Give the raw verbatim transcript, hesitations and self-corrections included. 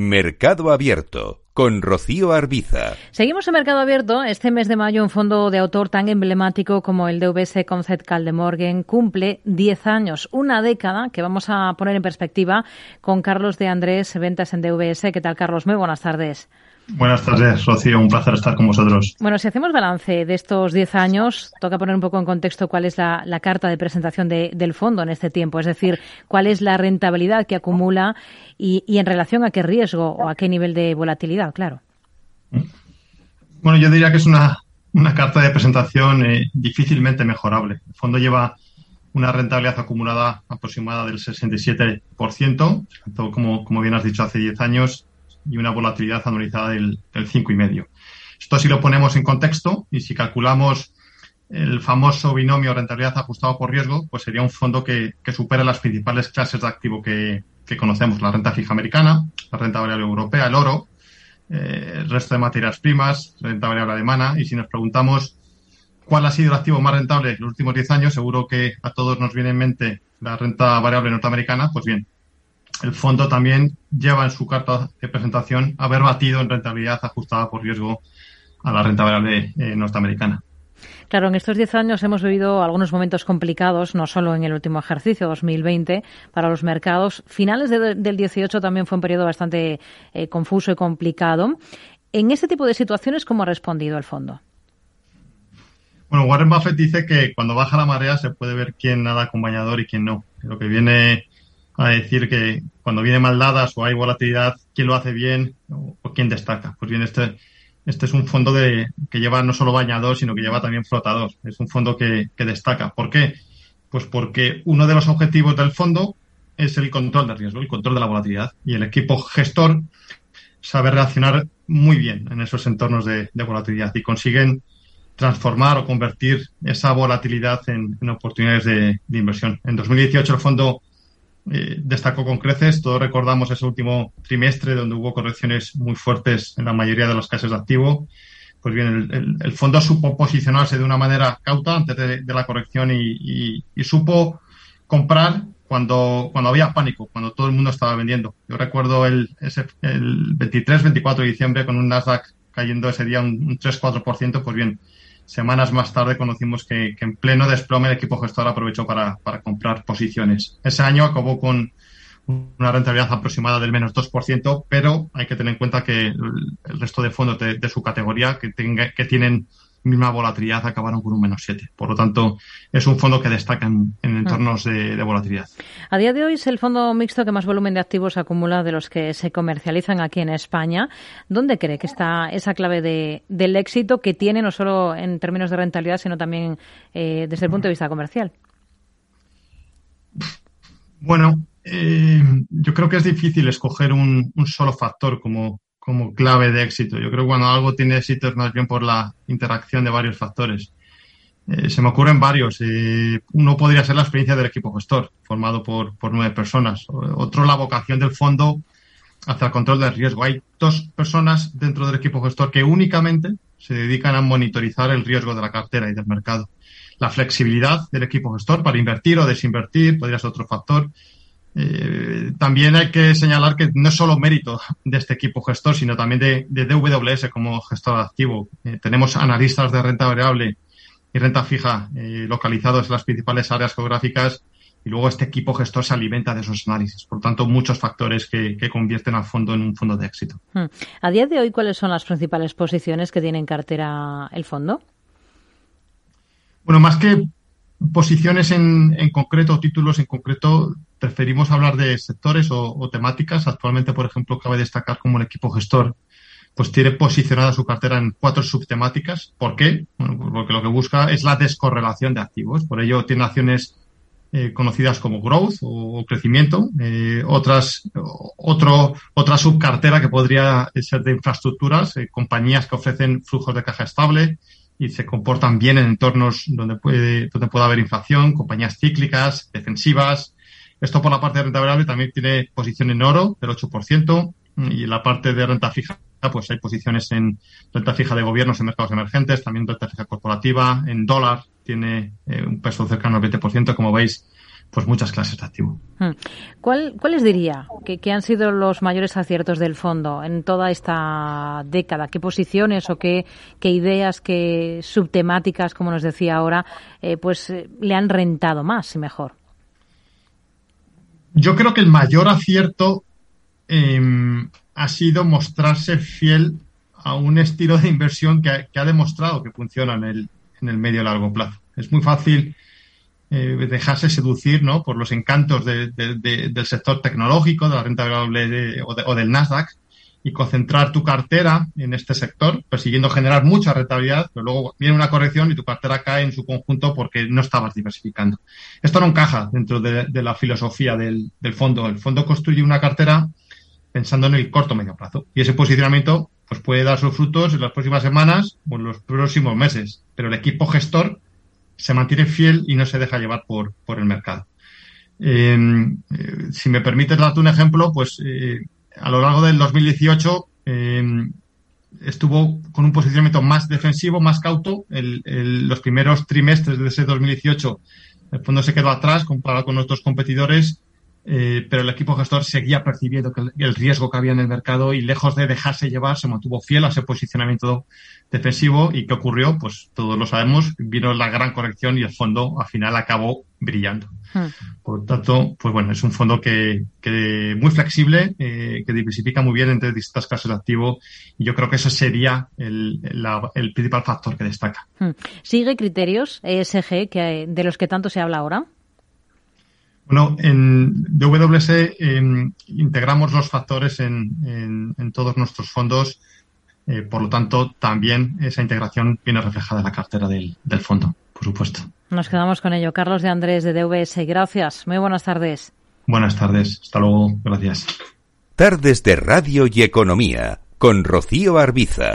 Mercado Abierto, con Rocío Arbiza. Seguimos en Mercado Abierto. Este mes de mayo, un fondo de autor tan emblemático como el D V S Concept Kaldemorgen cumple diez años, una década que vamos a poner en perspectiva con Carlos de Andrés, ventas en D V S. ¿Qué tal, Carlos? Muy buenas tardes. Buenas tardes, Rocío. Un placer estar con vosotros. Bueno, si hacemos balance de estos diez años, toca poner un poco en contexto cuál es la, la carta de presentación de, del fondo en este tiempo. Es decir, cuál es la rentabilidad que acumula y, y en relación a qué riesgo o a qué nivel de volatilidad, claro. Bueno, yo diría que es una, una carta de presentación eh, difícilmente mejorable. El fondo lleva una rentabilidad acumulada aproximada del sesenta y siete por ciento, como, como bien has dicho, hace diez años, y una volatilidad anualizada del, del cinco coma cinco por ciento. Esto si lo ponemos en contexto y si calculamos el famoso binomio rentabilidad ajustado por riesgo, pues sería un fondo que, que supera las principales clases de activo que, que conocemos, la renta fija americana, la renta variable europea, el oro, eh, el resto de materias primas, renta variable alemana. Y si nos preguntamos cuál ha sido el activo más rentable en los últimos diez años, seguro que a todos nos viene en mente la renta variable norteamericana. Pues bien, el fondo también lleva en su carta de presentación haber batido en rentabilidad ajustada por riesgo a la renta variable eh, norteamericana. Claro, en estos diez años hemos vivido algunos momentos complicados, no solo en el último ejercicio, dos mil veinte, para los mercados. Finales de, del dieciocho también fue un periodo bastante eh, confuso y complicado. En este tipo de situaciones, ¿cómo ha respondido el fondo? Bueno, Warren Buffett dice que cuando baja la marea se puede ver quién nada con bañador y quién no. Lo que viene a decir que cuando viene mal dadas o hay volatilidad, quién lo hace bien o, o quién destaca. Pues bien, este este es un fondo de que lleva no solo bañador, sino que lleva también flotador. Es un fondo que, que destaca. ¿Por qué? Pues porque uno de los objetivos del fondo es el control de riesgo, el control de la volatilidad. Y el equipo gestor sabe reaccionar muy bien en esos entornos de, de volatilidad y consiguen transformar o convertir esa volatilidad en, en oportunidades de, de inversión. En dos mil dieciocho el fondo Eh, destacó con creces. Todos recordamos ese último trimestre donde hubo correcciones muy fuertes en la mayoría de las clases de activo. Pues bien, el, el, el fondo supo posicionarse de una manera cauta antes de, de la corrección y, y, y supo comprar cuando, cuando había pánico, cuando todo el mundo estaba vendiendo. Yo recuerdo el, ese, el veintitrés veinticuatro de diciembre con un Nasdaq cayendo ese día un, un tres cuatro por ciento. Pues bien, semanas más tarde conocimos que, que en pleno desplome el equipo gestor aprovechó para, para comprar posiciones. Ese año acabó con una rentabilidad aproximada del menos dos por ciento, pero hay que tener en cuenta que el, el resto de fondos de, de su categoría que, tenga, que tienen misma volatilidad acabaron con un menos siete. Por lo tanto, es un fondo que destaca en, en entornos de, de volatilidad. A día de hoy es el fondo mixto que más volumen de activos acumula de los que se comercializan aquí en España. ¿Dónde cree que está esa clave de, del éxito que tiene, no solo en términos de rentabilidad, sino también eh, desde el punto de vista comercial? Bueno, eh, yo creo que es difícil escoger un, un solo factor como como clave de éxito. Yo creo que cuando algo tiene éxito es más bien por la interacción de varios factores. Eh, se me ocurren varios. Eh, uno podría ser la experiencia del equipo gestor, formado por, por nueve personas. Otro, la vocación del fondo hacia el control del riesgo. Hay dos personas dentro del equipo gestor que únicamente se dedican a monitorizar el riesgo de la cartera y del mercado. La flexibilidad del equipo gestor para invertir o desinvertir podría ser otro factor. Eh, también hay que señalar que no es solo mérito de este equipo gestor, sino también de, de D W S como gestor activo. Eh, tenemos analistas de renta variable y renta fija eh, localizados en las principales áreas geográficas y luego este equipo gestor se alimenta de esos análisis. Por tanto, muchos factores que, que convierten al fondo en un fondo de éxito. A día de hoy, ¿cuáles son las principales posiciones que tiene en cartera el fondo? Bueno, más que posiciones en, en concreto, títulos en concreto, preferimos hablar de sectores o, o temáticas. Actualmente, por ejemplo, cabe destacar como el equipo gestor pues tiene posicionada su cartera en cuatro subtemáticas. ¿Por qué? Bueno, pues porque lo que busca es la descorrelación de activos. Por ello, tiene acciones eh, conocidas como growth o, o crecimiento, eh, otras otro otra subcartera que podría ser de infraestructuras, eh, compañías que ofrecen flujos de caja estable y se comportan bien en entornos donde puede donde pueda haber inflación, compañías cíclicas, defensivas. Esto por la parte de renta variable también tiene posición en oro del ocho por ciento y en la parte de renta fija pues hay posiciones en renta fija de gobiernos en mercados emergentes, también renta fija corporativa, en dólar tiene eh, un peso cercano al veinte por ciento. Como veis, pues muchas clases de activo. ¿Cuál, ¿Cuáles diría que, que han sido los mayores aciertos del fondo en toda esta década? ¿Qué posiciones o qué, qué ideas, qué subtemáticas, como nos decía ahora, eh, pues eh, le han rentado más y mejor? Yo creo que el mayor acierto eh, ha sido mostrarse fiel a un estilo de inversión que ha, que ha demostrado que funciona en el, en el medio y largo plazo. Es muy fácil eh, dejarse seducir, ¿no?, por los encantos de, de, de, del sector tecnológico, de la renta variable de, o, de, o del Nasdaq, y concentrar tu cartera en este sector, persiguiendo generar mucha rentabilidad, pero luego viene una corrección y tu cartera cae en su conjunto porque no estabas diversificando. Esto no encaja dentro de, de la filosofía del, del fondo. El fondo construye una cartera pensando en el corto o medio plazo, y ese posicionamiento pues puede dar sus frutos en las próximas semanas o en los próximos meses, pero el equipo gestor se mantiene fiel y no se deja llevar por, por el mercado. Eh, eh, si me permites darte un ejemplo, pues eh, a lo largo del dos mil dieciocho eh, estuvo con un posicionamiento más defensivo, más cauto. El, el, los primeros trimestres de ese dos mil dieciocho el fondo se quedó atrás comparado con nuestros competidores, eh, pero el equipo gestor seguía percibiendo que el, el riesgo que había en el mercado y lejos de dejarse llevar se mantuvo fiel a ese posicionamiento defensivo. ¿Y qué ocurrió? Pues todos lo sabemos, vino la gran corrección y el fondo al final acabó brillando. Hmm. Por lo tanto, pues bueno, es un fondo que, que muy flexible, eh, que diversifica muy bien entre distintas clases de activo, y yo creo que eso sería el, la, el principal factor que destaca. Hmm. ¿Sigue criterios E S G que, de los que tanto se habla ahora? Bueno, en D W S eh, integramos los factores en, en, en todos nuestros fondos, eh, por lo tanto, también esa integración viene reflejada en la cartera del, del fondo, por supuesto. Nos quedamos con ello. Carlos de Andrés, de D W S, gracias. Muy buenas tardes. Buenas tardes. Hasta luego. Gracias. Tardes de Radio y Economía, con Rocío Arbiza.